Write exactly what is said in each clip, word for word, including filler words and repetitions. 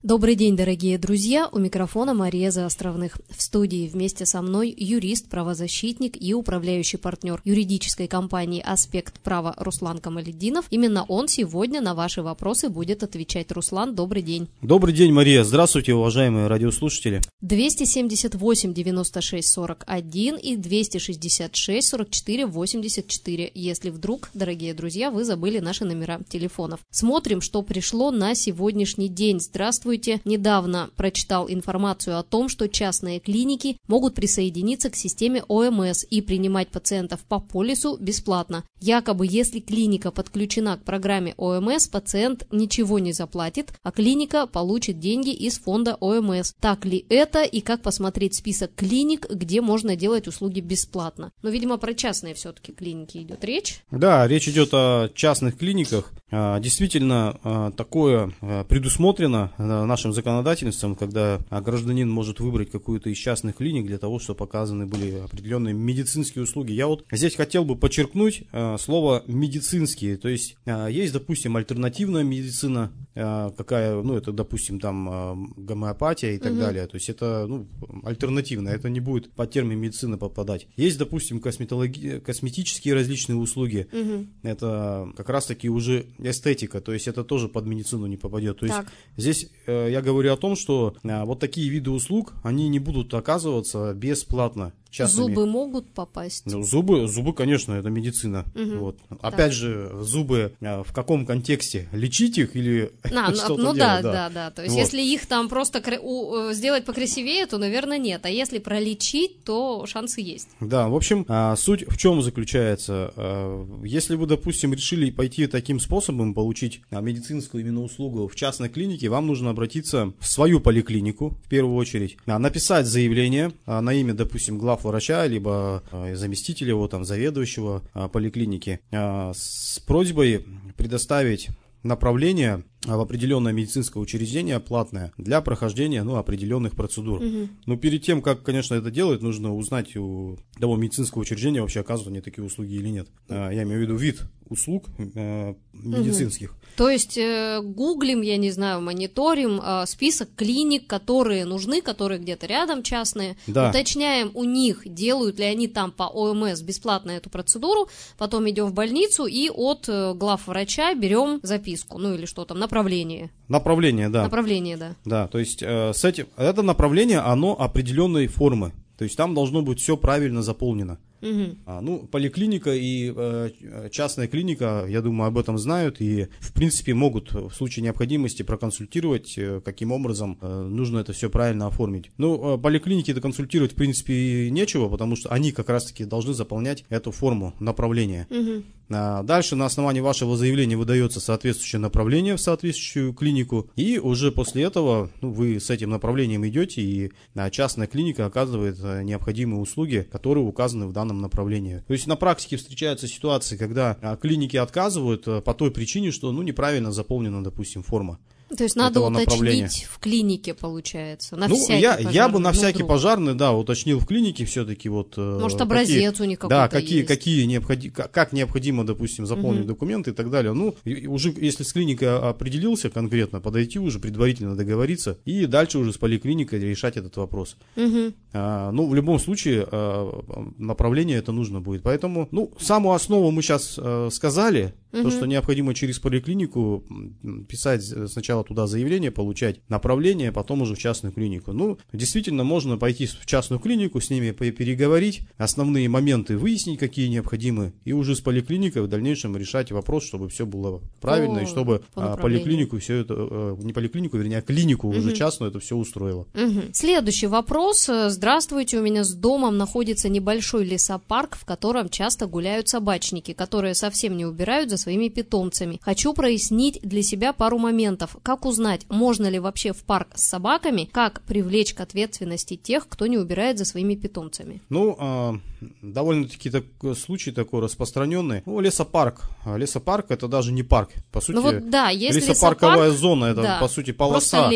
Добрый день, дорогие друзья! У микрофона Мария Заостровных. В студии вместе со мной юрист, правозащитник и управляющий партнер юридической компании «Аспект права» Руслан Камалетдинов. Именно он сегодня на ваши вопросы будет отвечать. Руслан, добрый день. Добрый день, Мария. Здравствуйте, уважаемые радиослушатели. двести семьдесят восемь девяносто шесть сорок один и двести шестьдесят шесть сорок четыре восемьдесят четыре, если вдруг, дорогие друзья, вы забыли наши номера телефонов. Смотрим, что пришло на сегодняшний день. Здравствуйте. Недавно прочитал информацию о том, что частные клиники могут присоединиться к системе О Эм Эс и принимать пациентов по полису бесплатно. Якобы, если клиника подключена к программе О Эм Эс, пациент ничего не заплатит, а клиника получит деньги из фонда О Эм Эс. Так ли это и как посмотреть список клиник, где можно делать услуги бесплатно? Но, видимо, про частные все-таки клиники идет речь. Да, речь идет о частных клиниках. Действительно, такое предусмотрено нашим законодательством, когда гражданин может выбрать какую-то из частных клиник для того, чтобы показаны были определенные медицинские услуги. Я вот здесь хотел бы подчеркнуть слово «медицинские». То есть есть, допустим, альтернативная медицина, какая, ну, это, допустим, там гомеопатия и так угу. далее. То есть это, ну, альтернативная, это не будет под термин медицина попадать. Есть, допустим, косметологи... косметические различные услуги. Угу. Это как раз-таки уже эстетика, то есть это тоже под медицину не попадет. То есть так. Здесь э, я говорю о том, что э, вот такие виды услуг, они не будут оказываться бесплатно. Частными. Зубы могут попасть? Ну, зубы, зубы, конечно, это медицина. Угу. Вот. Опять же, зубы а, в каком контексте? Лечить их или а, что-то ну, делать? да, да, да, да. То есть, вот. Если их там просто кра- у, сделать покрасивее, то, наверное, нет. А если пролечить, то шансы есть. Да, в общем, а, суть в чем заключается? А, если вы, допустим, решили пойти таким способом, получить а, медицинскую именно услугу в частной клинике, вам нужно обратиться в свою поликлинику, в первую очередь, а, написать заявление а, на имя, допустим, главврача, либо а, заместителя его, там, заведующего а, поликлиники, а, с просьбой предоставить направление в определенное медицинское учреждение платное для прохождения, ну, определенных процедур. Угу. Но перед тем, как, конечно, это делать, нужно узнать у того медицинского учреждения, вообще оказывают они такие услуги или нет. Я имею в виду вид услуг э, медицинских. Угу. То есть э, гуглим, я не знаю, мониторим э, список клиник, которые нужны, которые где-то рядом частные, да. Уточняем у них, делают ли они там по О Эм Эс бесплатно эту процедуру, потом идем в больницу и от э, главврача берем записку, ну или что там, направление. Направление, да. Направление, да. Да, то есть э, с этим, это направление, оно определенной формы, то есть там должно быть все правильно заполнено. Угу. А, ну, поликлиника и э, частная клиника, я думаю, об этом знают и, в принципе, могут в случае необходимости проконсультировать, э, каким образом э, нужно это все правильно оформить. Ну, э, поликлинике это консультировать, в принципе, нечего, потому что они как раз-таки должны заполнять эту форму направления. Угу. А дальше на основании вашего заявления выдается соответствующее направление в соответствующую клинику, и уже после этого, ну, вы с этим направлением идете, и а, частная клиника оказывает а, необходимые услуги, которые указаны в данном направлении. То есть на практике встречаются ситуации, когда а, клиники отказывают а, по той причине, что, ну, неправильно заполнена, допустим, форма. То есть надо уточнить в клинике, получается, на ну, всякий я, пожарный. Я бы на ну, всякий вдруг. пожарный, да, уточнил в клинике все-таки вот... Может, образец какие, у них какой-то да, какие, есть. какие необходи, как необходимо, допустим, заполнить угу. документы и так далее. Ну, уже если с клиникой определился конкретно, подойти уже, предварительно договориться, и дальше уже с поликлиникой решать этот вопрос. Угу. А, ну, в любом случае, а, направление это нужно будет. Поэтому, ну, самую основу мы сейчас а, сказали, угу. то, что необходимо через поликлинику писать сначала туда заявление, получать направление, потом уже в частную клинику. Ну, действительно, можно пойти в частную клинику, с ними переговорить, основные моменты выяснить, какие необходимы, и уже с поликлиникой в дальнейшем решать вопрос, чтобы все было правильно, О, и чтобы а, поликлинику все это, не поликлинику, вернее, а клинику угу. уже частную это все устроило. Угу. Следующий вопрос. Здравствуйте, у меня с домом находится небольшой лесопарк, в котором часто гуляют собачники, которые совсем не убирают за своими питомцами. Хочу прояснить для себя пару моментов. Как узнать, можно ли вообще в парк с собаками, как привлечь к ответственности тех, кто не убирает за своими питомцами? Ну, э, довольно-таки так, случай такой распространенный. Ну, лесопарк. Лесопарк это даже не парк. По сути, ну вот, да, есть лесопарковая лесопарк, зона, это, да, по сути, полоса. Просто лес.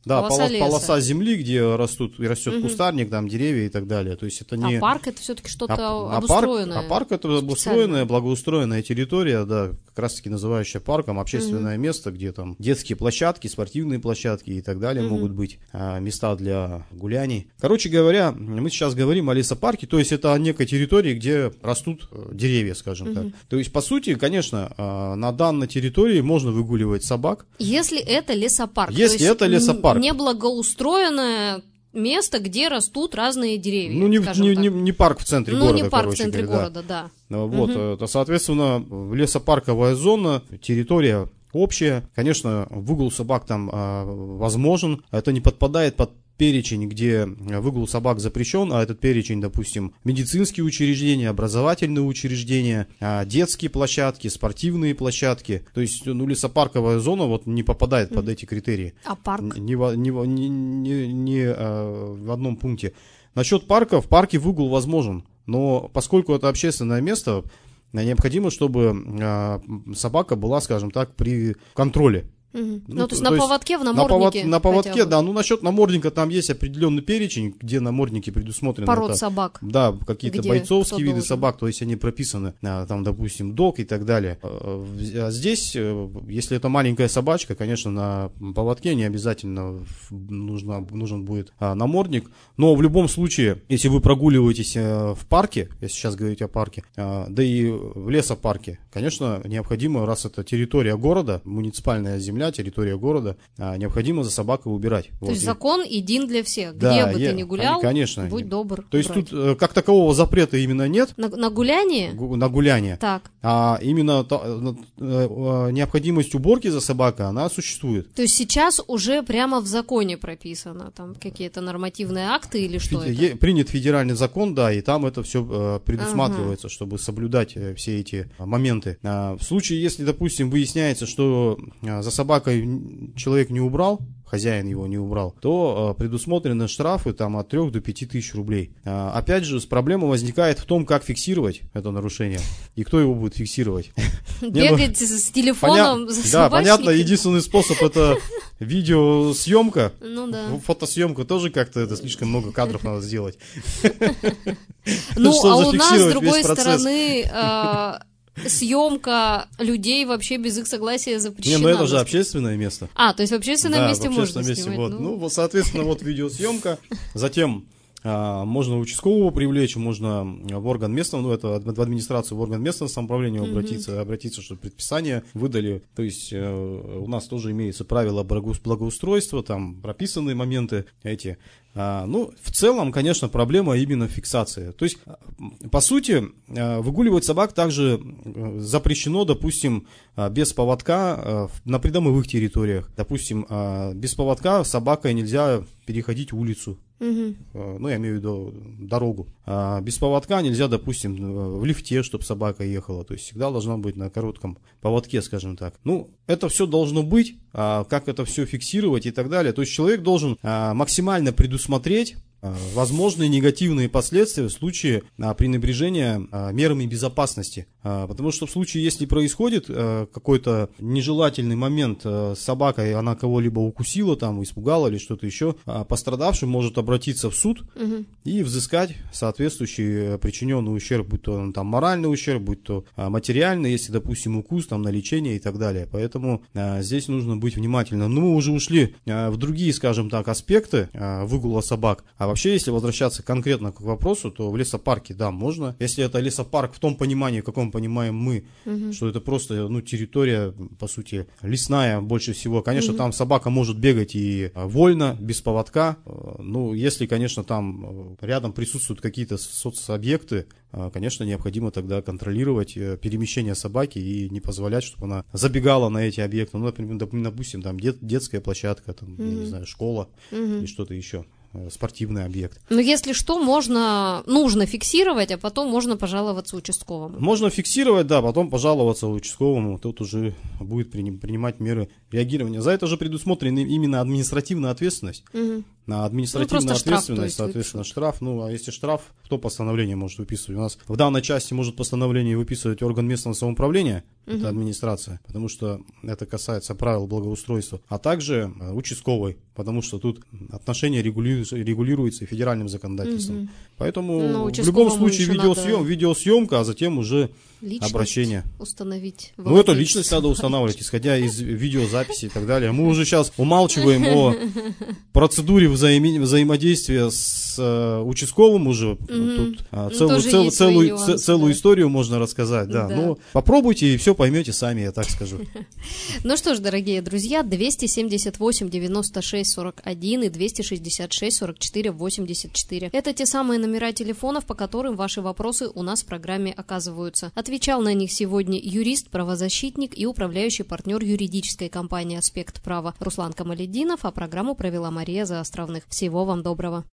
Да, полоса, полоса, леса. полоса земли, где растут, растет Мгм. кустарник, там деревья и так далее. То есть это не... А парк это все-таки что-то А, а обустроенное. парк, а парк это обустроенная, благоустроенная территория, да, как раз таки называющая парком, общественное угу. место, где там детские площадки, спортивные площадки и так далее угу. могут быть, а, места для гуляний. Короче говоря, мы сейчас говорим о лесопарке, то есть это о некой территории, где растут деревья, скажем угу. так. То есть, по сути, конечно, на данной территории можно выгуливать собак. Если это лесопарк. Если то есть это лесопарк. Не благоустроенное место, где растут разные деревья. Ну, не, не, не, не парк в центре ну, города. Ну, не парк короче, в центре говоря, города, да. да. Вот, угу. это, соответственно, лесопарковая зона, территория общая. Конечно, выгул собак там а, возможен. Это не подпадает под перечень, где выгул собак запрещен, а этот перечень, допустим, медицинские учреждения, образовательные учреждения, детские площадки, спортивные площадки. То есть, ну, лесопарковая зона вот не попадает под эти критерии. А парк? Ни, ни, ни, ни, ни а, в одном пункте. Насчет парка, в парке выгул возможен, но поскольку это общественное место, необходимо, чтобы а, собака была, скажем так, при контроле. Угу. Ну, ну, то есть то на есть поводке, в наморднике. На, повод, на поводке, да. Ну, насчет намордника там есть определенный перечень, где намордники предусмотрены. Пород это, собак. Да, какие-то где бойцовские виды должен. собак, то есть они прописаны, там, допустим, дог и так далее. А здесь, если это маленькая собачка, конечно, на поводке не обязательно нужно, нужен будет намордник. Но в любом случае, если вы прогуливаетесь в парке, если сейчас говорить о парке, да и в лесопарке, конечно, необходимо, раз это территория города, муниципальная земля, территория города, а, необходимо за собакой убирать. То вот. есть закон един для всех. Да, где бы я, ты ни гулял, конечно, будь добр. То есть убрать. тут э, как такового запрета именно нет. На, на гуляние? Гу, на гуляние. Так. А именно та, э, э, необходимость уборки за собакой, она существует. То есть сейчас уже прямо в законе прописано, там какие-то нормативные акты или что Феди- это? Принят федеральный закон, да, и там это все э, предусматривается, ага. чтобы соблюдать э, все эти моменты. А, в случае, если, допустим, выясняется, что э, за собакой человек не убрал, хозяин его не убрал, то э, предусмотрены штрафы там, от трёх до пяти тысяч рублей. А, опять же, проблема возникает в том, как фиксировать это нарушение и кто его будет фиксировать. Бегать с телефоном за собачником. Да, понятно, единственный способ это видеосъемка. Ну да. Фотосъемка тоже как-то это слишком много кадров надо сделать. Ну, а у нас, с другой стороны, съемка людей вообще без их согласия запрещена. Не, ну это же общественное место. А, то есть в общественном да, месте в общественном можно месте, снимать. вот. Ну, вот, соответственно, вот видеосъемка. Затем а, можно участкового привлечь, можно в орган местного, ну, это в администрацию, в орган местного самоуправления mm-hmm. обратиться, обратиться, чтобы предписание выдали. То есть э, у нас тоже имеются правила благоустройства, там прописанные моменты эти. А, ну, в целом, конечно, проблема именно фиксации. То есть, по сути, выгуливать собак также запрещено, допустим, без поводка на придомовых территориях. Допустим, без поводка собакой нельзя переходить улицу. Угу. Ну, я имею в виду дорогу. А без поводка нельзя, допустим, в лифте, чтобы собака ехала. То есть всегда должна быть на коротком поводке, скажем так. Ну, это все должно быть, а как это все фиксировать и так далее. То есть человек должен а, максимально предусмотреть а, возможные негативные последствия в случае а, пренебрежения а, мерами безопасности. А, потому что в случае, если происходит а, какой-то нежелательный момент а, с собакой, она кого-либо укусила, там, испугала или что-то еще, а, пострадавший может обратиться в суд угу. и взыскать соответствующий причиненный ущерб, будь то там, моральный ущерб, будь то а, материальный, если, допустим, укус там, на лечение и так далее. Поэтому а, здесь нужно быть внимательным. Но мы уже ушли а, в другие, скажем так, аспекты а, выгула собак. А вообще, если возвращаться конкретно к вопросу, то в лесопарке, да, можно. Если это лесопарк в том понимании, в каком понимаем мы, угу. что это просто, ну, территория, по сути, лесная больше всего. Конечно, угу. там собака может бегать и вольно, без поводка. Ну, если, конечно, там рядом присутствуют какие-то соцобъекты, конечно, необходимо тогда контролировать перемещение собаки и не позволять, чтобы она забегала на эти объекты. Ну, например, допустим, там дет, детская площадка, там, угу. я не знаю, школа угу. и что-то еще. Спортивный объект. Но если что, можно, нужно фиксировать, а потом можно пожаловаться участковому. Можно фиксировать, да, потом пожаловаться участковому. Тот уже будет принимать меры реагирования. За это же предусмотрена именно административная ответственность. Угу. на административную ну, ответственность, штраф, то есть, соответственно, выписывать. штраф. Ну, а если штраф, кто постановление может выписывать? У нас в данной части может постановление выписывать орган местного самоуправления, угу. это администрация, потому что это касается правил благоустройства, а также участковый, потому что тут отношения регулируются, регулируются федеральным законодательством. Угу. Поэтому Но в любом случае видеосъем, надо... видеосъемка, а затем уже личность обращение. Установить. Ну, эту личность надо устанавливать, исходя из видеозаписи и так далее. Мы уже сейчас умалчиваем о процедуре взаим... взаимодействия с э, участковым уже. Mm-hmm. Тут а, целую, цел, целую, нюансы, целую да. историю можно рассказать. Да. Да. Ну, попробуйте и все поймете сами, я так скажу. Ну что ж, дорогие друзья, двести семьдесят восемь девяносто шесть сорок один и двести шестьдесят шесть сорок четыре восемьдесят четыре. Это те самые номера телефонов, по которым ваши вопросы у нас в программе оказываются. Отвечал на них сегодня юрист, правозащитник и управляющий партнер юридической компании «Аспект права» Руслан Камалетдинов, а программу провела Мария Заостровных. Всего вам доброго.